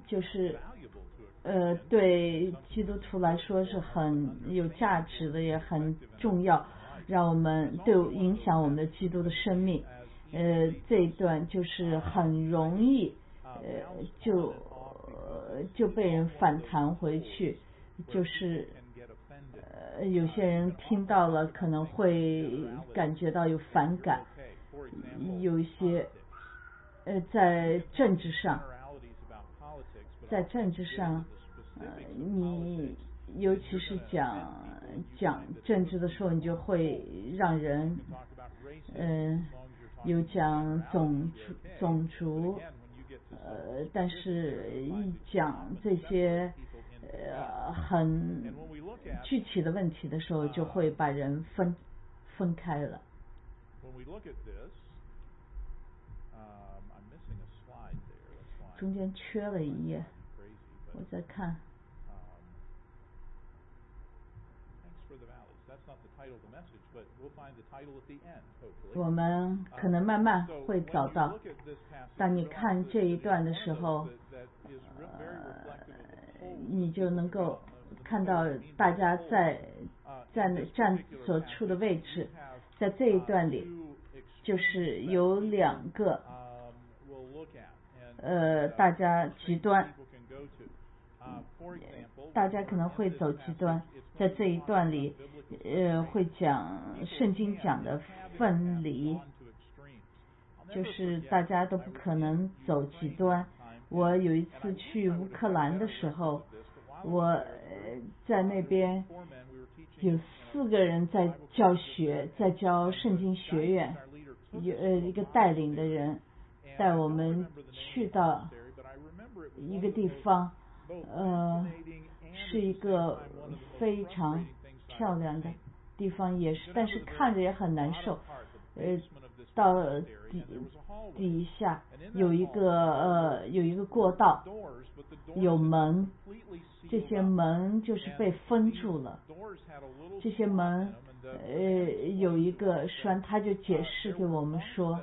就是对基督徒来说是很有价值的，也很重要，让我们影响我们的基督的生命。这一段就是很容易就被人反弹回去，就是有些人听到了可能会感觉到有反感，有一些在政治上，你尤其是讲政治的时候，你就会让人有讲种族，但是一讲这些很具体的问题的时候，就会把人分开了。中间缺了一页，我在看。我们可能慢慢会找到，当你看这一段的时候，你就能够看到大家站所处的位置。在这一段里，就是有两个大家极端，大家可能会走极端。在这一段里会讲圣经讲的分离，就是大家都不可能走极端。我有一次去乌克兰的时候，我在那边有4个人在在教圣经学院，一个带领的人带我们去到一个地方，是一个非常漂亮的地方，但是看着也很难受。到底下有一个过道，有门，这些门就是被封住了。这些门有一个栓，他就解释给我们说，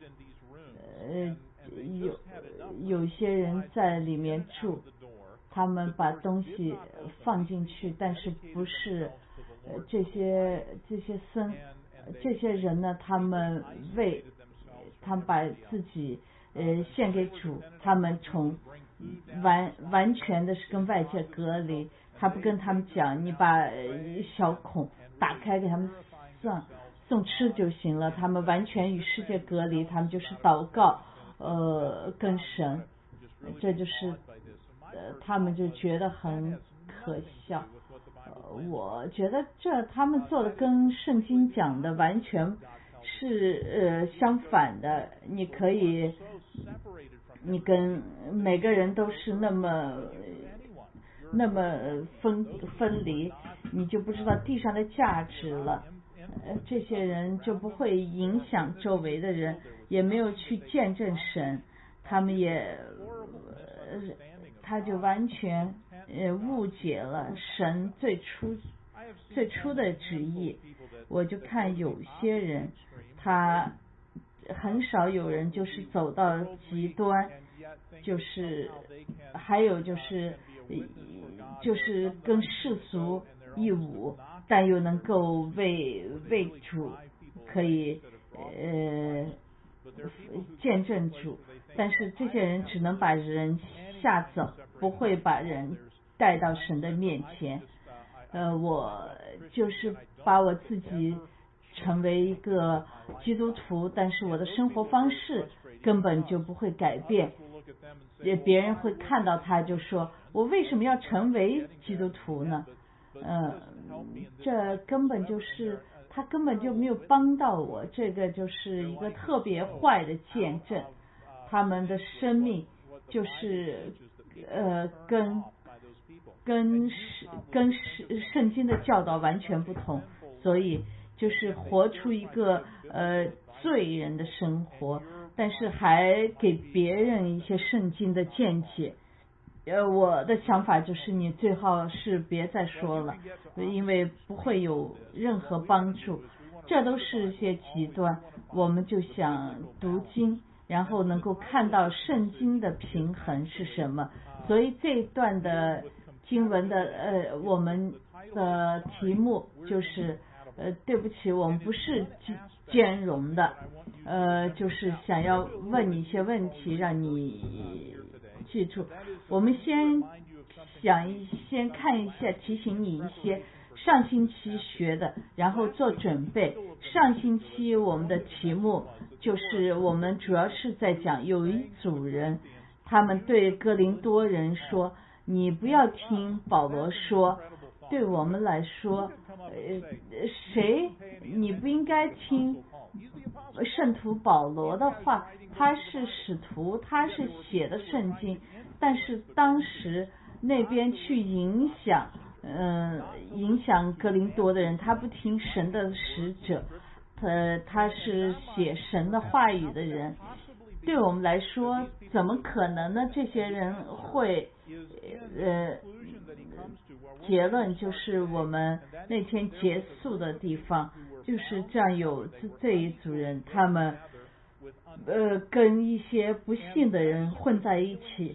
有些人在里面住，他们把东西放进去，但是不是这些人呢，他们把自己献给主，他们从完全的是跟外界隔离。他不跟他们讲，你把小孔打开给他们送吃就行了，他们完全与世界隔离，他们就是祷告跟神，这就是他们就觉得很可笑。我觉得他们做的跟圣经讲的完全是相反的。你跟每个人都是那么分离，你就不知道地上的价值了。这些人就不会影响周围的人，也没有去见证神，他就完全误解了神最初的旨意。我就看有些人，他很少有人就是走到极端，还有就是跟世俗一无，但又能够为主可以见证主，但是这些人只能把人吓走，不会把人带到神的面前。我就是把我自己成为一个基督徒，但是我的生活方式根本就不会改变。别人会看到他就说，我为什么要成为基督徒呢？这根本就是他根本就没有帮到我，这个就是一个特别坏的见证。他们的生命就是跟圣经的教导完全不同，所以就是活出一个罪人的生活，但是还给别人一些圣经的见解。我的想法就是你最好是别再说了，因为不会有任何帮助，这都是一些极端。我们就想读经， 然后能够看到圣经的平衡是什么。所以这一段的经文的我们的题目就是对不起，我们不是兼容的，就是想要问你一些问题，让你记住。我们先看一下，提醒你一些上星期学的，然后做准备。上星期我们的题目就是我们主要是在讲有一组人，他们对哥林多人说，你不要听保罗说，对我们来说你不应该听圣徒保罗的话，他是使徒，他是写的圣经，但是当时那边去影响哥林多的人，他不听神的使者，他是写神的话语的人。对我们来说怎么可能呢？这些人会结论就是我们那天结束的地方就是这样，有这一组人，他们跟一些不信的人混在一起。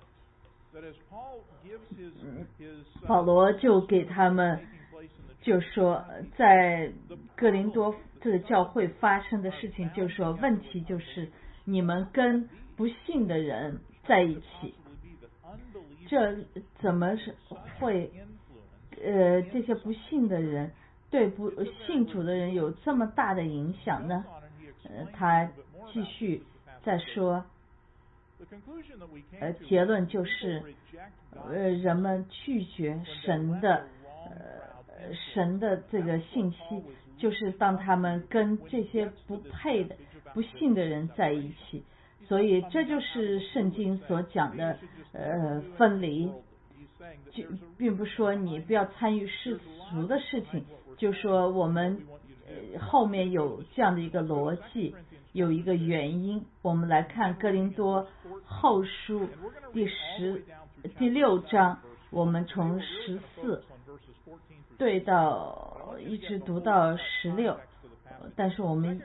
保罗就给他们就说，在哥林多这个教会发生的事情，就说问题就是你们跟不信的人在一起，这怎么是会这些不信的人对不信主的人有这么大的影响呢？他继续再说，结论就是人们拒绝神的这个信息，就是当他们跟这些不配的不信的人在一起。所以这就是圣经所讲的分离，就并不说你不要参与世俗的事情，就说我们后面有这样的一个逻辑，有一个原因。我们来看哥林多后书第6章，我们从14对到一直读到16，但是我们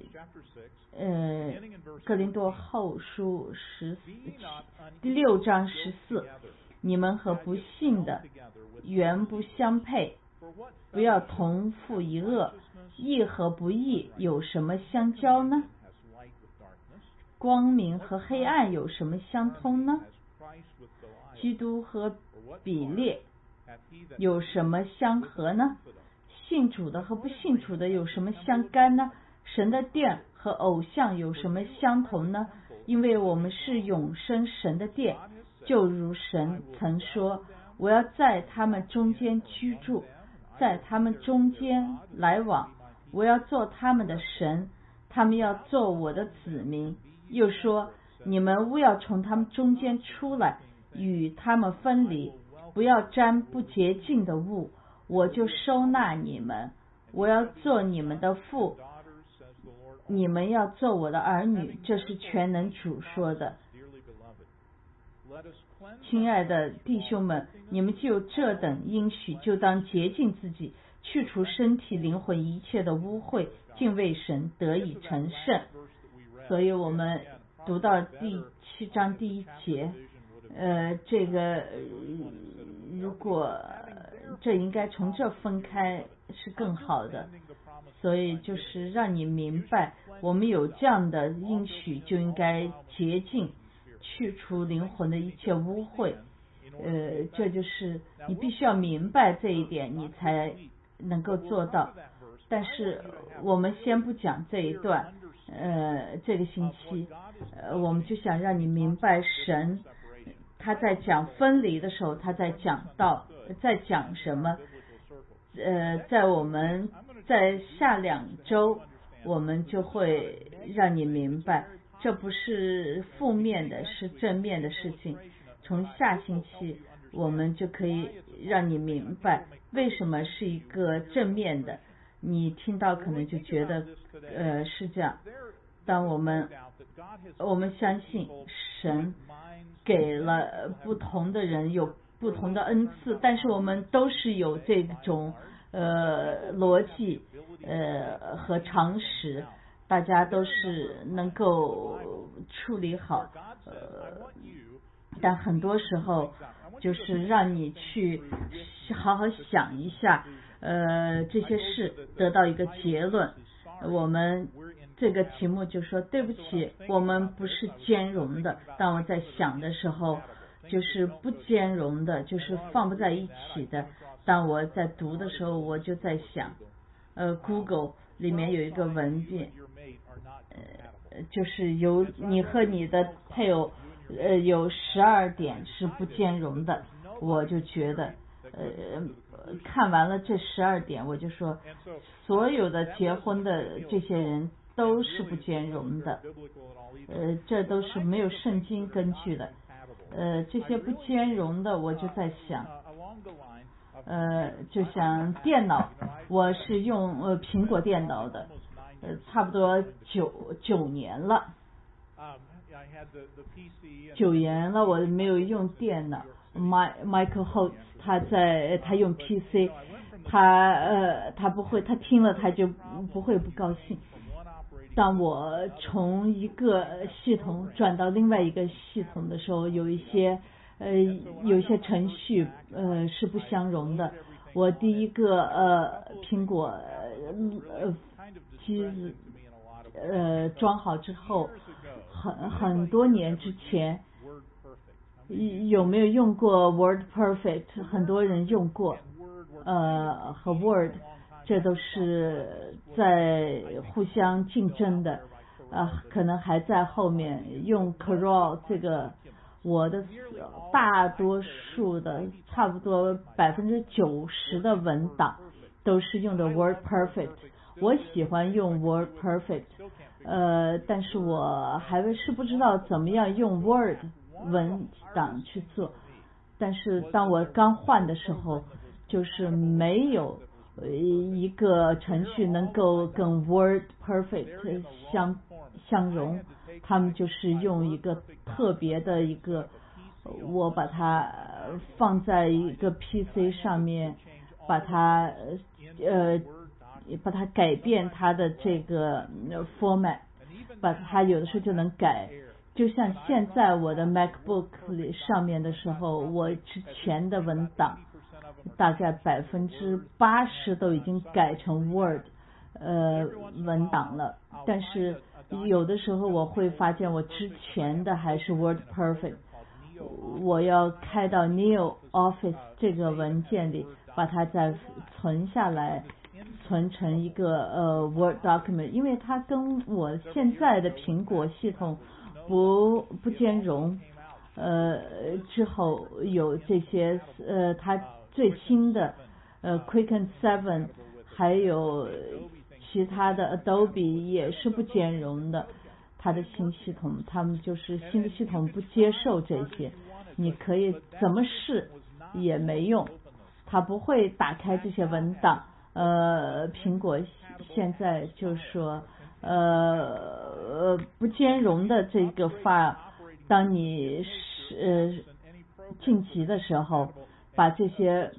哥林多后书第6章14，你们和不信的原不相配，不要同负一恶，义和不义有什么相交呢？光明和黑暗有什么相通呢？基督和比列有什么相合呢？信主的和不信主的有什么相干呢？神的殿和偶像有什么相同呢？因为我们是永生神的殿，就如神曾说，我要在他们中间居住，在他们中间来往，我要做他们的神，他们要做我的子民。又说，你们勿要从他们中间出来，与他们分离，不要沾不洁净的物，我就收纳你们，我要做你们的父，你们要做我的儿女，这是全能主说的。亲爱的弟兄们，你们既有这等应许，就当洁净自己，去除身体灵魂一切的污秽，敬畏神，得以成圣。所以我们读到第7章第1节，这个如果这应该从这分开是更好的。所以就是让你明白，我们有这样的应许，就应该洁净，去除灵魂的一切污秽。这就是你必须要明白这一点，你才能够做到。但是我们先不讲这一段，这个星期，我们就想让你明白神他在讲分离的时候，他在讲什么。在我们在下2周，我们就会让你明白，这不是负面的，是正面的事情。从下星期，我们就可以让你明白为什么是一个正面的。你听到可能就觉得是这样。当我们相信神给了不同的人有不同的恩赐，但是我们都是有这种逻辑和常识， 大家都是能够处理好，但很多时候就是让你去好好想一下，这些事得到一个结论。我们这个题目就说对不起，我们不是兼容的。当我在想的时候，就是不兼容的，就是放不在一起的。当我在读的时候，我就在想，Google 里面有一个文件，就是有你和你的配偶，有12点是不兼容的。我就觉得，看完了这12点，我就说，所有的结婚的这些人都是不兼容的，这都是没有圣经根据的。这些不兼容的，我就在想，就像电脑，我是用苹果电脑的，差不多九年了我没有用电脑。Michael Holtz 他用 PC， 他不会，他听了他就不会不高兴。当我从一个系统转到另外一个系统的时候，有一些程序是不相容的。我第一个苹果机子装好之后，很多年之前，有没有用过 Word Perfect？ 很多人用过，和 Word， 这都是在互相竞争的，可能还在后面用 Corel 这个，我的大多数的差不多90%的文档都是用的 Word Perfect。我喜欢用 Word Perfect， 但是我还是不知道怎么样用 Word 文档去做。但是当我刚换的时候，就是没有一个程序能够跟 Word Perfect 相容，他们就是用一个特别的一个，我把它放在一个 PC 上面，把它改变它的这个 format， 把它有的时候就能改。就像现在我的 MacBook 里上面的时候，我之前的文档大概80%都已经改成 Word 文档了，但是有的时候我会发现我之前的还是 Word Perfect， 我要开到 Neo Office 这个文件里，把它再存下来，存成一个Word document， 因为它跟我现在的苹果系统不兼容。之后有这些它最新的Quicken 7， 还有其他的 Adobe 也是不兼容的。它的新系统，他们就是新的系统不接受这些，你可以怎么试也没用，它不会打开这些文档。苹果现在就说不兼容的这个 file， 当你晋级的时候，把这些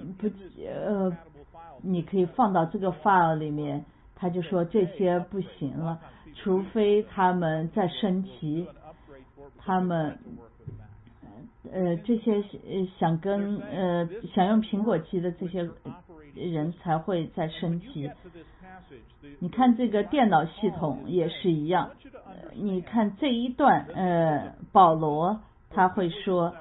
你可以放到这个 file 里面，他就说这些不行了，除非他们再升级，他们这些想用苹果机的这些人才会再升级。你看这个电脑系统也是一样，你看这一段保罗他会说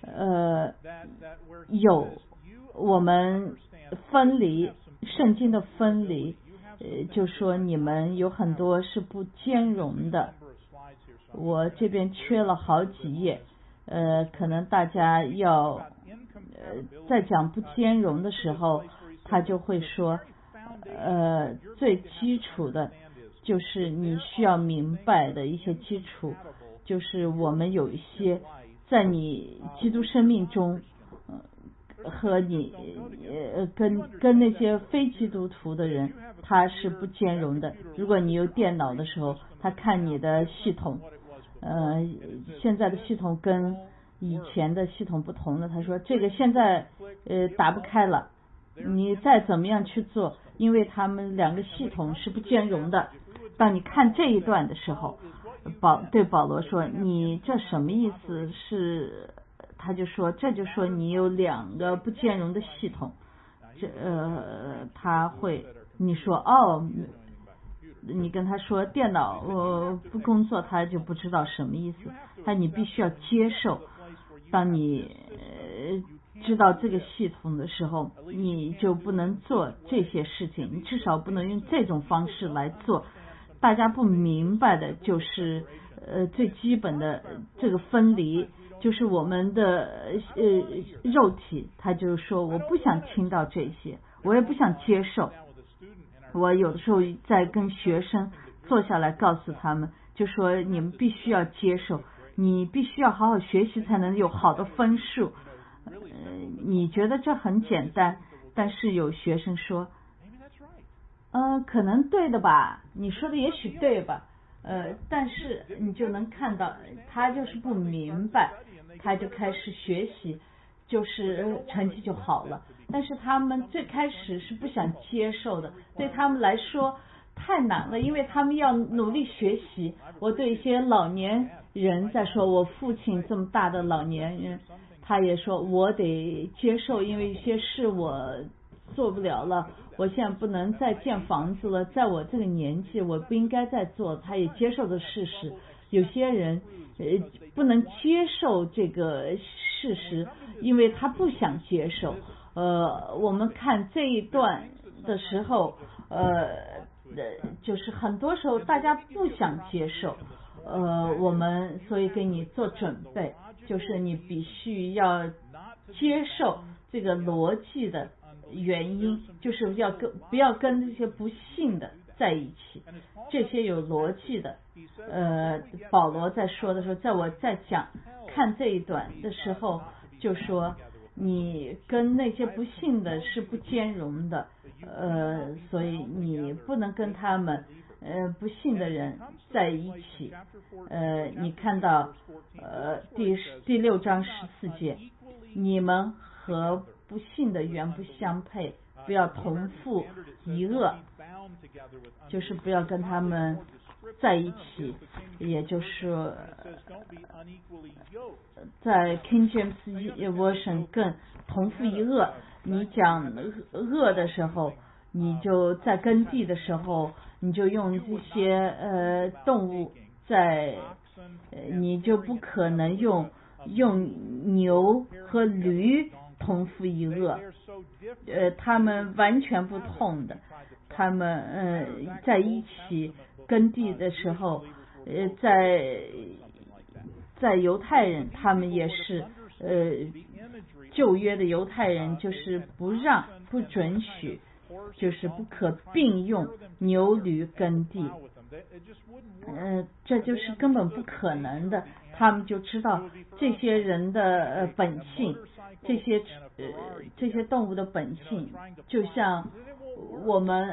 有我们分离，圣经的分离，就说你们有很多是不兼容的。我这边缺了好几页，可能大家要在讲不兼容的时候，他就会说最基础的就是你需要明白的一些基础，就是我们有一些在你基督生命中和你跟那些非基督徒的人他是不兼容的。如果你有电脑的时候，他看你的系统现在的系统跟以前的系统不同的，他说这个现在打不开了，你再怎么样去做，因为他们两个系统是不兼容的。 当你看这一段的时候，对保罗说，你这什么意思？是他就说，这就说你有2个不兼容的系统。他会你说你跟他说电脑不工作，他就不知道什么意思。你必须要接受，当你知道这个系统的时候，你就不能做这些事情，你至少不能用这种方式来做。大家不明白的就是最基本的这个分离，就是我们的肉体，他就说我不想听到这些，我也不想接受。我有的时候在跟学生坐下来告诉他们，就说你们必须要接受，你必须要好好学习才能有好的分数。你觉得这很简单，但是有学生说可能对的吧，你说的也许对吧，但是你就能看到他就是不明白，他就开始学习，就是成绩就好了。但是他们最开始是不想接受的，对他们来说太难了，因为他们要努力学习。我对一些老年人在说，我父亲这么大的老年人，他也说我得接受，因为一些事我做不了了，我现在不能再建房子了，在我这个年纪我不应该再做，他也接受的事实。有些人不能接受这个事实，因为他不想接受。我们看这一段的时候，就是很多时候大家不想接受，我们所以给你做准备，就是你必须要接受这个逻辑的原因，就是不要跟那些不信的在一起，这些有逻辑的。保罗在说的时候，在我在看这一段的时候，就说你跟那些不信的是不兼容的，所以你不能跟他们不信的人在一起。你看到第6章14节，你们和不信的原不相配，不要同负一恶，就是不要跟他们在一起。也就是在 King James Version 更同负一恶，你讲恶的时候，你就在耕地的时候，你就用这些动物你就不可能用牛和驴同负一恶，他们完全不同的，他们在一起耕地的时候，在犹太人他们也是旧约的犹太人就是不准许，就是不可并用牛驴耕地，这就是根本不可能的。他们就知道这些人的本性，这些动物的本性，就像我们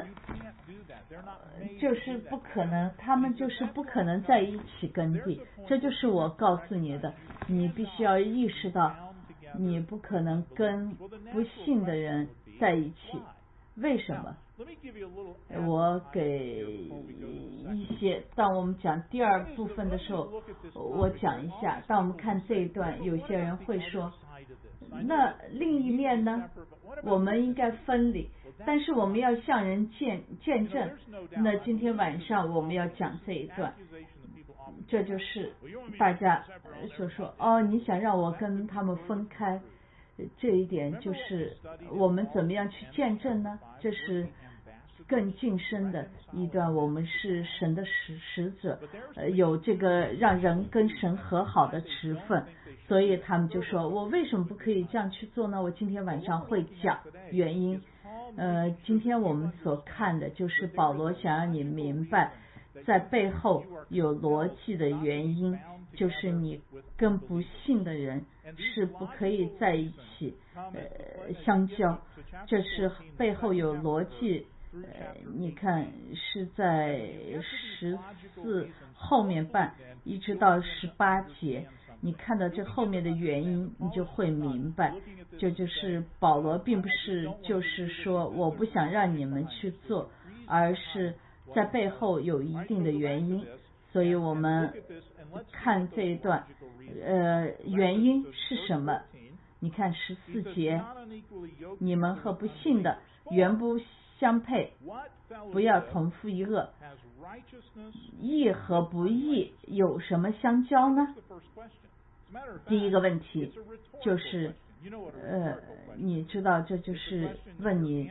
就是不可能，他们就是不可能在一起耕地。这就是我告诉你的，你必须要意识到，你不可能跟不信的人在一起。为什么？我给一些，当我们讲第2部分的时候，我讲一下。当我们看这一段，有些人会说，那另一面呢？我们应该分离，但是我们要向人见证。那今天晚上我们要讲这一段，这就是大家说你想让我跟他们分开，这一点就是我们怎么样去见证呢？这是更近身的一段，我们是神的使者，有这个让人跟神和好的职分，所以他们就说，我为什么不可以这样去做呢？我今天晚上会讲原因。今天我们所看的就是保罗想让你明白，在背后有逻辑的原因，就是你跟不信的人是不可以在一起相交，这是背后有逻辑。你看是在14后面半一直到18节，你看到这后面的原因，你就会明白，这就是保罗并不是就是说我不想让你们去做，而是在背后有一定的原因，所以我们看这一段，原因是什么？你看14节，你们和不信的原不相配，不要同负一恶。义和不义有什么相交呢？第一个问题就是，你知道这就是问你，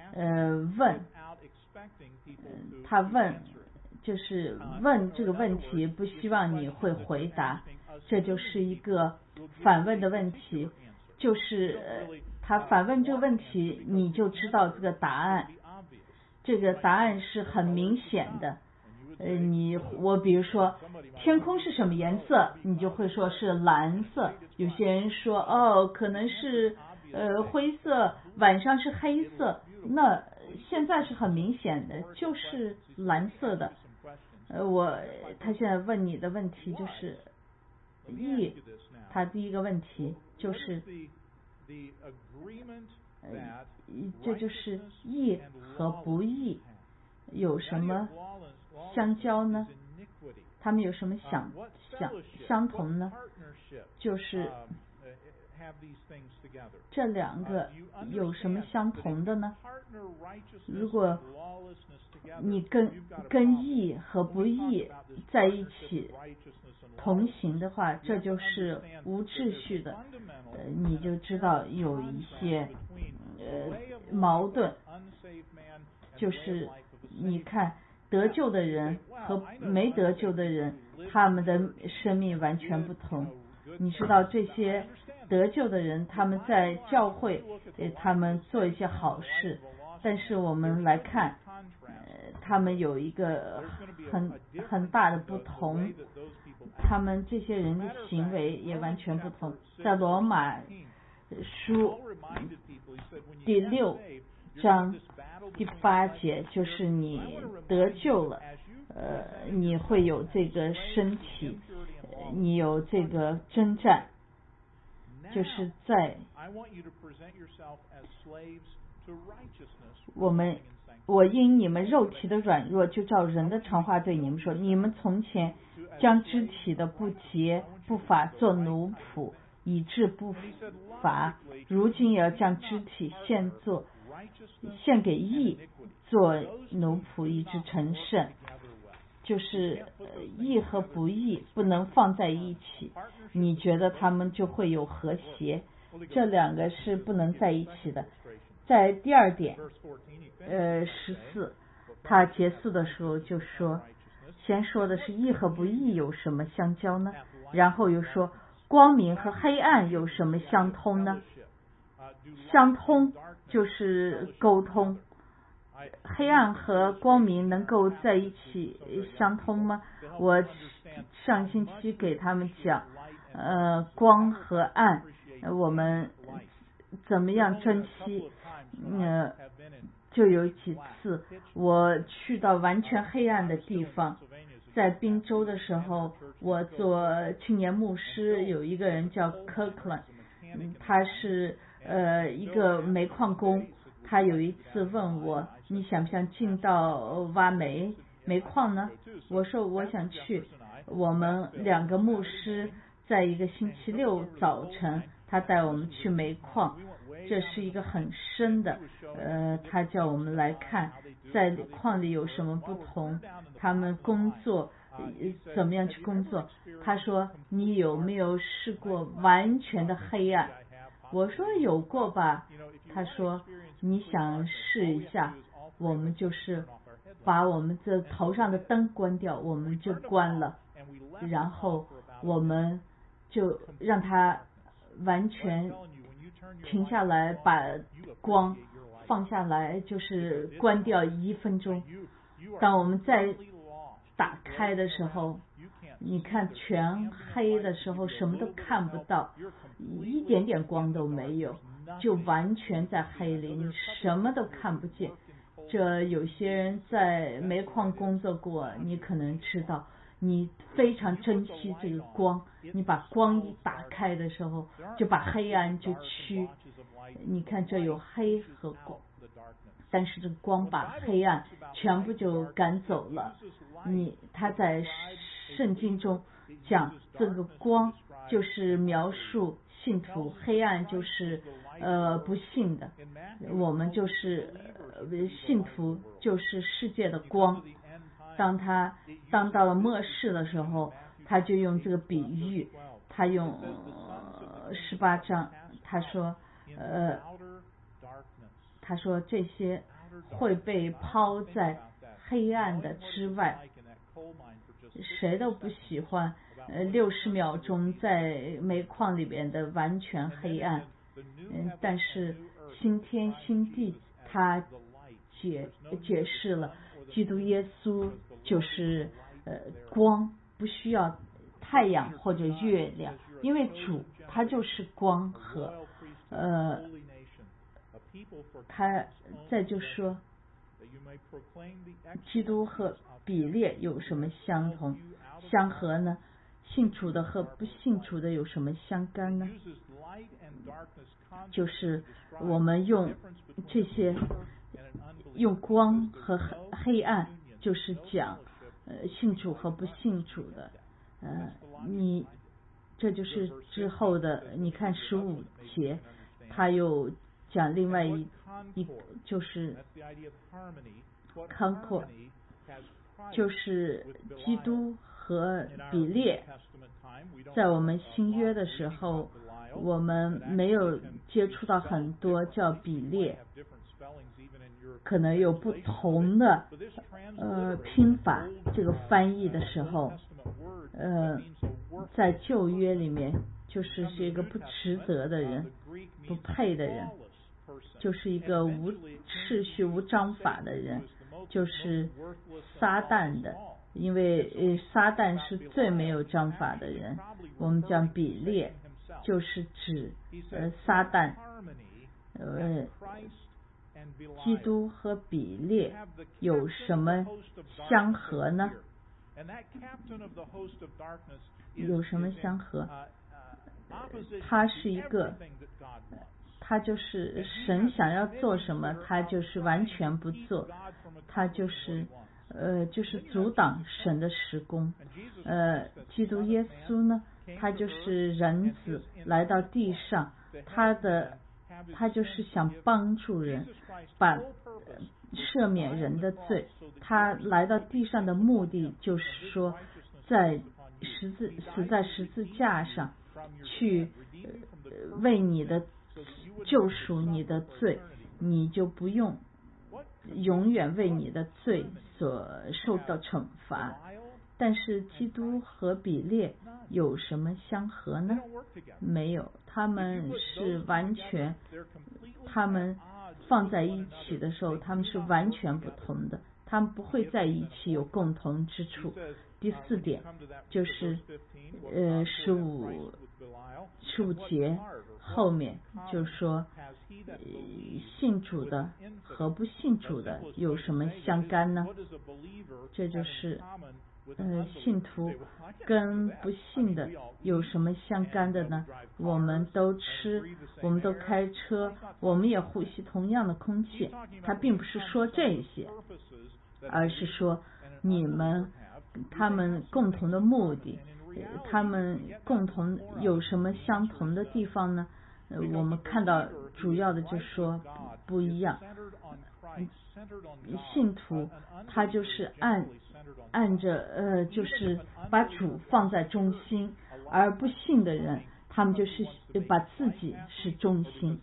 他问就是问这个问题，不希望你会回答，这就是一个反问的问题，就是他反问这个问题，你就知道这个答案，这个答案是很明显的。我比如说天空是什么颜色，你就会说是蓝色。有些人说可能是灰色，晚上是黑色，那现在是很明显的，就是蓝色的。他现在问你的问题就是义，他第一个问题就是这就是义和不义有什么相交呢？他们有什么相同呢？就是这两个有什么相同的呢？如果你跟义和不义在一起同行的话，这就是无秩序的，你就知道有一些矛盾，就是你看得救的人和没得救的人，他们的生命完全不同。你知道这些得救的人，他们在教会他们做一些好事，但是我们来看他们有一个很大的不同，他们这些人的行为也完全不同。在罗马书第6章第8节，就是你得救了，你会有这个身体，你有这个征战，就是在我因你们肉体的软弱，就照人的常话对你们说，你们从前将肢体的不洁不法做奴仆，以致不法，如今也要将肢体献给义，做奴仆，以致成圣。就是义和不义不能放在一起，你觉得他们就会有和谐，这两个是不能在一起的。在第二点14他结束的时候就说，先说的是义和不义有什么相交呢？然后又说光明和黑暗有什么相通呢？相通就是沟通，黑暗和光明能够在一起相通吗？我上星期给他们讲光和暗我们怎么样珍惜，就有几次我去到完全黑暗的地方，在宾州的时候，我做青年牧师，有一个人叫 Kirkland， 他是一个煤矿工，他有一次问我，你想不想进到挖煤矿呢？我说我想去。我们2个牧师在一个星期6早晨，他带我们去煤矿，这是一个很深的，他叫我们来看在矿里有什么不同，他们工作怎么样去工作。他说你有没有试过完全的黑暗？我说有过吧。他说你想试一下，我们就是把我们这头上的灯关掉，我们就关了，然后我们就让它完全停下来，把光放下来，就是关掉1分钟。当我们再打开的时候，你看全黑的时候什么都看不到，一点点光都没有，就完全在黑里，你什么都看不见。这有些人在煤矿工作过，你可能知道，你非常珍惜这个光，你把光一打开的时候，就把黑暗就驱。你看这有黑和光， 但是这个光把黑暗全部就赶走了。他在圣经中讲这个光就是描述信徒，黑暗就是不信的，我们就是信徒就是世界的光。当到了末世的时候，他就用这个比喻，他用18章，他说这些会被抛在黑暗的之外。谁都不喜欢60秒钟在煤矿里边的完全黑暗，但是新天新地他解释了基督耶稣就是光，不需要太阳或者月亮，因为主他就是光和他再就说基督和比列有什么相合呢？信主的和不信主的有什么相干呢？就是我们用这些用光和黑暗，就是讲信主和不信主的。这就是之后的，你看15节，他又讲另外一就是 concord， 就是基督和比列。在我们新约的时候，我们没有接触到很多叫比列，可能有不同的拼法。这个翻译的时候，在旧约里面是一个不值得的人，不配的人，就是一个无秩序无章法的人，就是撒旦的，因为撒旦是最没有章法的人。我们讲比列就是指撒旦。基督和比列有什么相合呢？有什么相合？他是一个，他就是神想要做什么，他就是完全不做，他就是阻挡神的施工。基督耶稣呢，他就是人子来到地上，他就是想帮助人，赦免人的罪。他来到地上的目的就是说，死在十字架上，去为你的救赎你的罪，你就不用永远为你的罪所受到惩罚。但是基督和比列有什么相合呢？没有，他们是完全，他们放在一起的时候，他们是完全不同的，他们不会在一起有共同之处。第4点就是15节后面就说信主的和不信主的有什么相干呢？这就是信徒跟不信的有什么相干的呢？我们都吃，我们都开车，我们也呼吸同样的空气。他并不是说这些，而是说他们共同的目的，他们共同有什么相同的地方呢？我们看到主要的就说不一样。信徒他就是按着就是把主放在中心，而不信的人他们就是把自己是中心。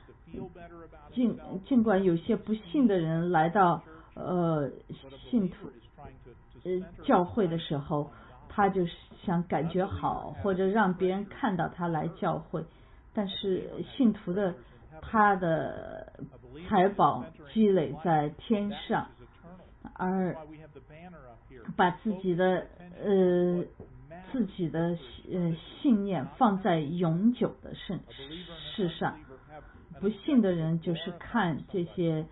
尽管有些不信的人来到信徒教会的时候，他就想感觉好，或者让别人看到他来教会，但是信徒的他的财宝积累在天上，而把自己的信念放在永久的事上。不信的人就是看这些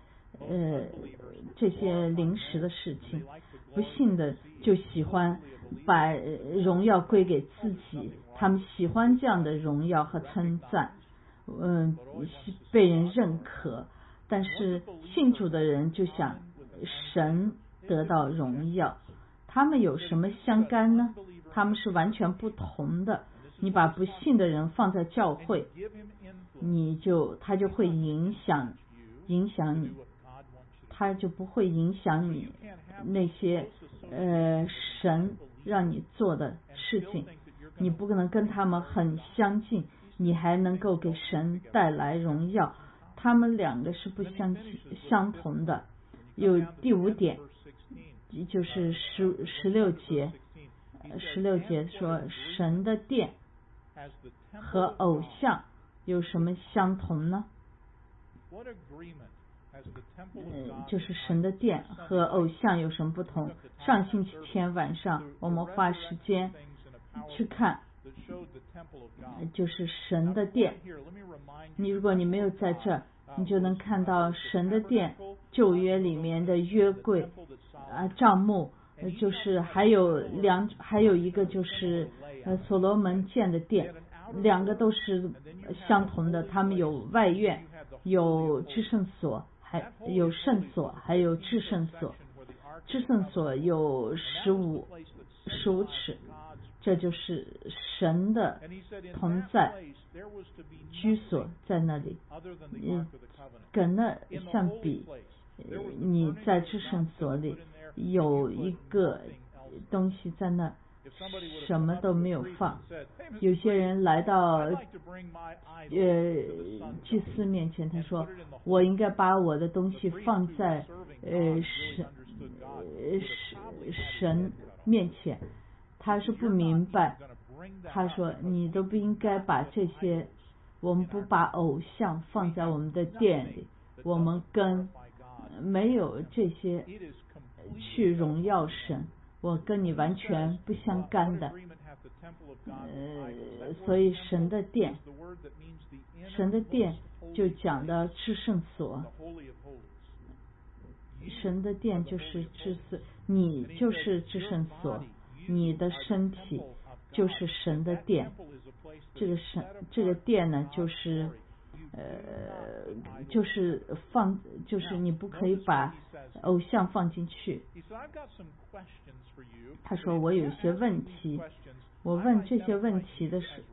临时的事情，不信的就喜欢把荣耀归给自己，他们喜欢这样的荣耀和称赞，被人认可， 但是信主的人就想神得到荣耀，他们有什么相干呢？他们是完全不同的。你把不信的人放在教会，他就会影响你，他就不会影响你那些神让你做的事情。你不可能跟他们很相近，你还能够给神带来荣耀。他们两个是不相同的。有第5点，就是16节说神的殿和偶像有什么相同呢？就是神的殿和偶像有什么不同？上星期天晚上我们花时间去看，就是神的殿。如果你没有在这儿，你就能看到神的殿，旧约里面的约柜帐幕，就是还有一个就是所罗门建的殿，两个都是相同的。他们有外院，有至圣所，还有圣所，还有至圣所。至圣所有15尺，这就是神的同在居所在那里。跟那相比，你在至圣所里有一个东西在那，什么都没有放。有些人来到祭司面前，他说我应该把我的东西放在神面前，他是不明白。他说你都不应该把这些，我们不把偶像放在我们的殿里，我们跟没有这些去荣耀神，我跟你完全不相干的。所以神的殿就讲到至圣所，神的殿就是你就是至圣所，你的身体就是神的殿。这个殿呢，就是你不可以把偶像放进去。他说我有些问题，我问这些问题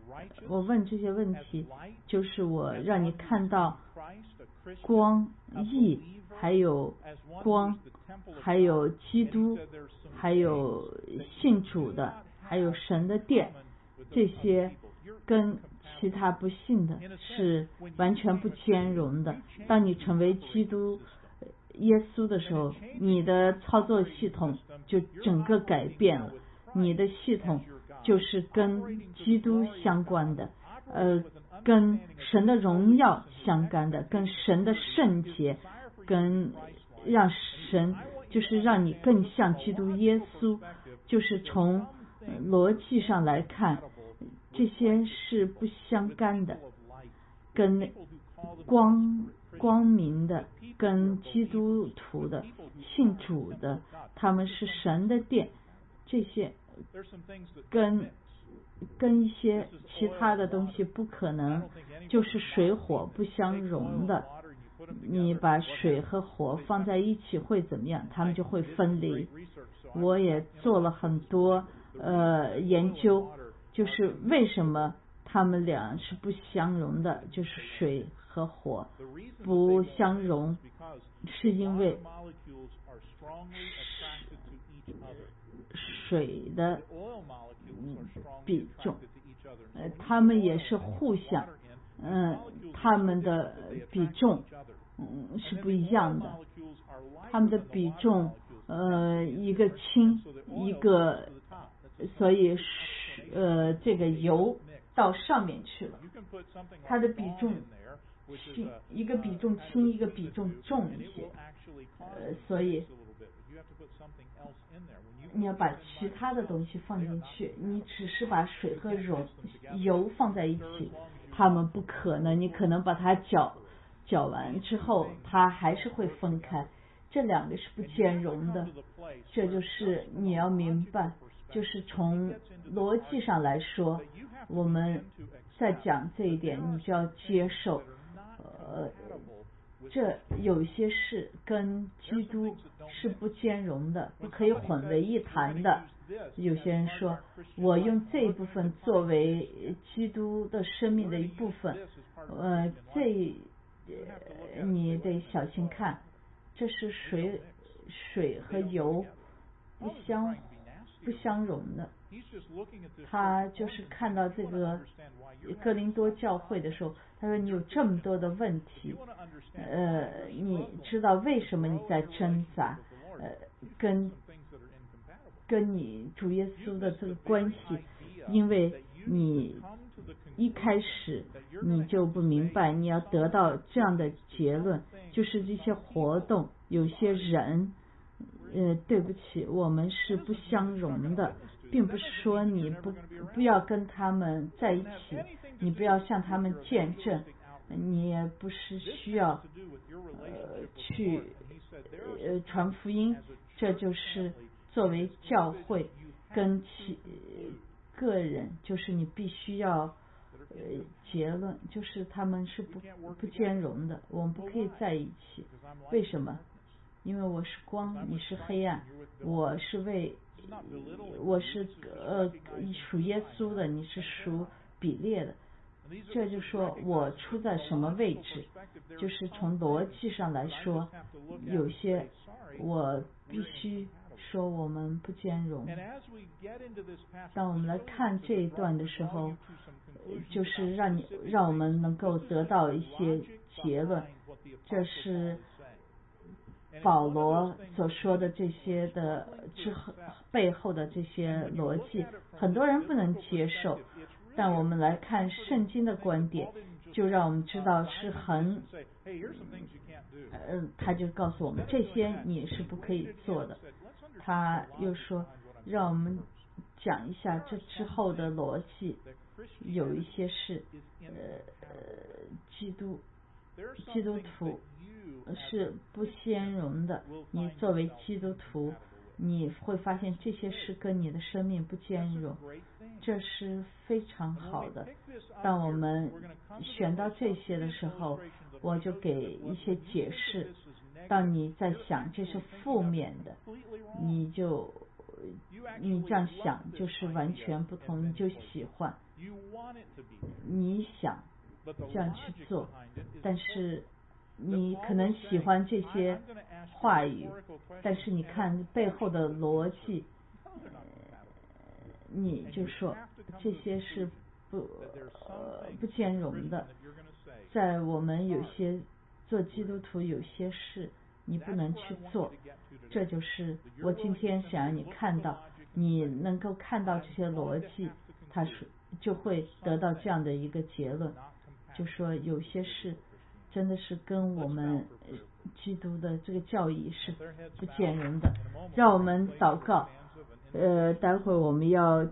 就是我让你看到光义，还有光，还有基督，还有信主的，还有神的殿，这些跟其他不信的是完全不兼容的。当你成为基督耶稣的时候，你的操作系统就整个改变了，你的系统就是跟基督相关的，跟神的荣耀相干的，跟神的圣洁，跟让神就是让你更像基督耶稣。就是从逻辑上来看，这些是不相干的，跟光明的，跟基督徒的，信主的，他们是神的殿，这些跟一些其他的东西不可能，就是水火不相容的。你把水和火放在一起会怎么样？它们就会分离。我也做了很多研究，就是为什么它们俩是不相容的，就是水和火不相容，是因为水的比重，它们也是互相，它们的比重是不一样的，它们的比重一个轻一个，所以这个油到上面去了，它的比重轻，一个比重轻一个比重重一些，所以你要把其他的东西放进去，你只是把水和油放在一起，它们不可能，你可能把它搅完之后它还是会分开，这两个是不兼容的。这就是你要明白，就是从逻辑上来说，我们在讲这一点，你就要接受这有些事跟基督是不兼容的，不可以混为一谈的。有些人说，我用这一部分作为基督的生命的一部分，你得小心看，这是水和油不相容的。他就是看到这个哥林多教会的时候，他说你有这么多的问题，你知道为什么你在挣扎，跟你主耶稣的这个关系，因为你一开始你就不明白，你要得到这样的结论，就是这些活动，有些人，对不起，我们是不相容的，并不是说你不要跟他们在一起，你不要向他们见证，你也不是需要去传福音，这就是作为教会跟个人，就是你必须要结论，就是他们是不兼容的，我们不可以在一起。为什么？因为我是光，你是黑暗，我是属耶稣的，你是属比列的。这就说我处在什么位置，就是从逻辑上来说，有些我必须说我们不兼容。当我们来看这一段的时候，就是让我们能够得到一些结论，这是保罗所说的这些的背后的这些逻辑，很多人不能接受，但我们来看圣经的观点，就让我们知道是他就告诉我们这些你是不可以做的。他又说让我们讲一下这之后的逻辑，有一些是基督徒是不兼容的，你作为基督徒你会发现这些事跟你的生命不兼容，这是非常好的。当我们选到这些的时候，我就给一些解释，当你在想这是负面的，你这样想就是完全不同，你就喜欢，你想这样去做，但是你可能喜欢这些话语，但是你看背后的逻辑，你就说这些是不兼容的。在我们有些做基督徒有些事你不能去做，这就是我今天想让你看到，你能够看到这些逻辑，他就会得到这样的一个结论，就说有些事真的是跟我们基督的这个教义是不兼容的。让我们祷告，待会儿我们要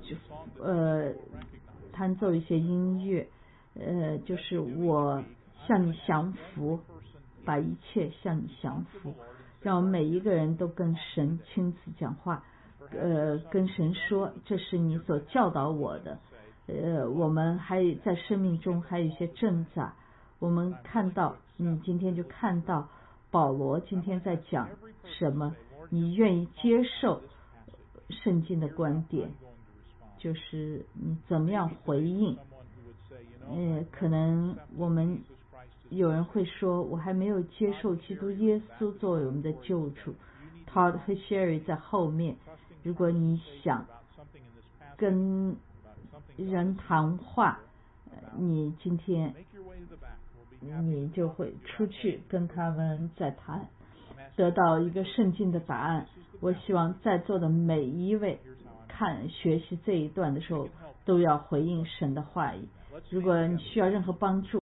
弹奏一些音乐，就是我向你降服，把一切向你降服，让我们每一个人都跟神亲自讲话，跟神说这是你所教导我的，我们还在生命中还有一些挣扎，我们看到你今天就看到保罗今天在讲什么，你愿意接受圣经的观点，就是你怎么样回应。可能我们有人会说我还没有接受基督耶稣作为我们的救主， Todd 和 Sherry 在后面，如果你想跟人谈话，你今天你就会出去跟他们再谈，得到一个圣经的答案。我希望在座的每一位学习这一段的时候都要回应神的话语。如果你需要任何帮助